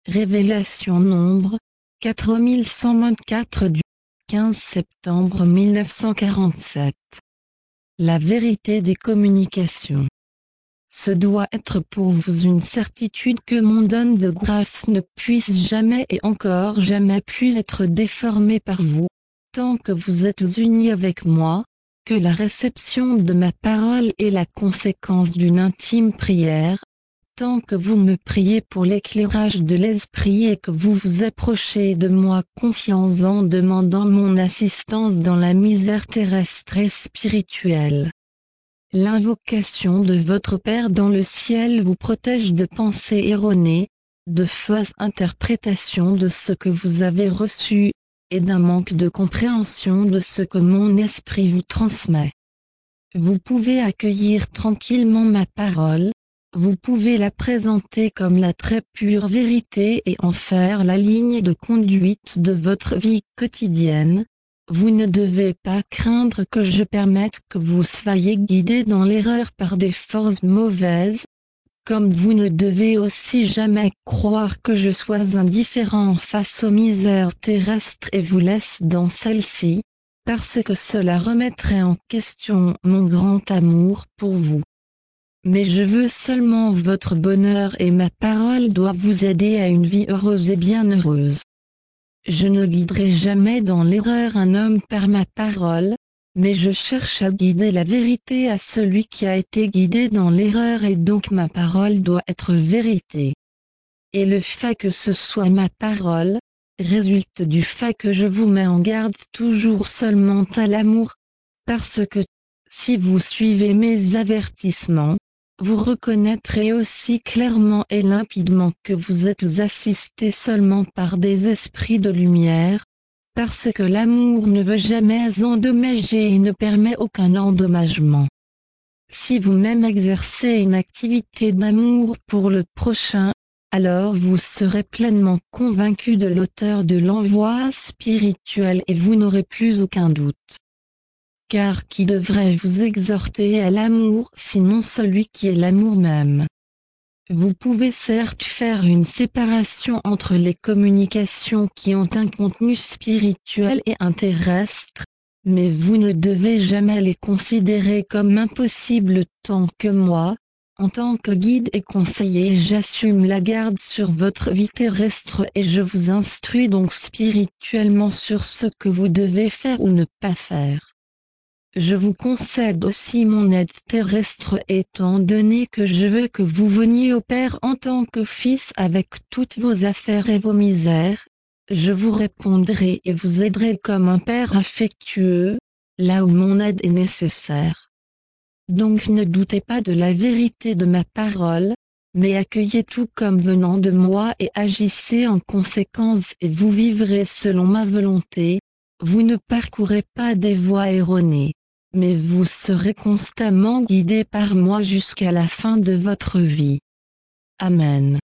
Révélation nombre 4124 du 15 septembre 1947. La vérité des communications. Ce doit être pour vous une certitude que mon don de grâce ne puisse jamais et encore jamais plus être déformé par vous, tant que vous êtes unis avec moi, que la réception de ma parole est la conséquence d'une intime prière, tant que vous me priez pour l'éclairage de l'esprit et que vous vous approchez de moi confiants en demandant mon assistance dans la misère terrestre et spirituelle. L'invocation de votre Père dans le ciel vous protège de pensées erronées, de fausses interprétations de ce que vous avez reçu, et d'un manque de compréhension de ce que mon esprit vous transmet. Vous pouvez accueillir tranquillement ma parole, vous pouvez la présenter comme la très pure vérité et en faire la ligne de conduite de votre vie quotidienne. Vous ne devez pas craindre que je permette que vous soyez guidés dans l'erreur par des forces mauvaises, comme vous ne devez aussi jamais croire que je sois indifférent face aux misères terrestres et vous laisse dans celle-ci, parce que cela remettrait en question mon grand amour pour vous. Mais je veux seulement votre bonheur et ma parole doit vous aider à une vie heureuse et bienheureuse. Je ne guiderai jamais dans l'erreur un homme par ma parole, mais je cherche à guider la vérité à celui qui a été guidé dans l'erreur et donc ma parole doit être vérité. Et le fait que ce soit ma parole, résulte du fait que je vous mets en garde toujours seulement à l'amour, parce que, si vous suivez mes avertissements, vous reconnaîtrez aussi clairement et limpidement que vous êtes assistés seulement par des esprits de lumière, parce que l'amour ne veut jamais endommager et ne permet aucun endommagement. Si vous-même exercez une activité d'amour pour le prochain, alors vous serez pleinement convaincu de l'auteur de l'envoi spirituel et vous n'aurez plus aucun doute. Car qui devrait vous exhorter à l'amour sinon celui qui est l'amour même? Vous pouvez certes faire une séparation entre les communications qui ont un contenu spirituel et un terrestre, mais vous ne devez jamais les considérer comme impossibles tant que moi, en tant que guide et conseiller, j'assume la garde sur votre vie terrestre et je vous instruis donc spirituellement sur ce que vous devez faire ou ne pas faire. Je vous concède aussi mon aide terrestre étant donné que je veux que vous veniez au Père en tant que fils avec toutes vos affaires et vos misères. Je vous répondrai et vous aiderai comme un Père affectueux, là où mon aide est nécessaire. Donc ne doutez pas de la vérité de ma parole, mais accueillez tout comme venant de moi et agissez en conséquence et vous vivrez selon ma volonté. Vous ne parcourez pas des voies erronées, mais vous serez constamment guidés par moi jusqu'à la fin de votre vie. Amen.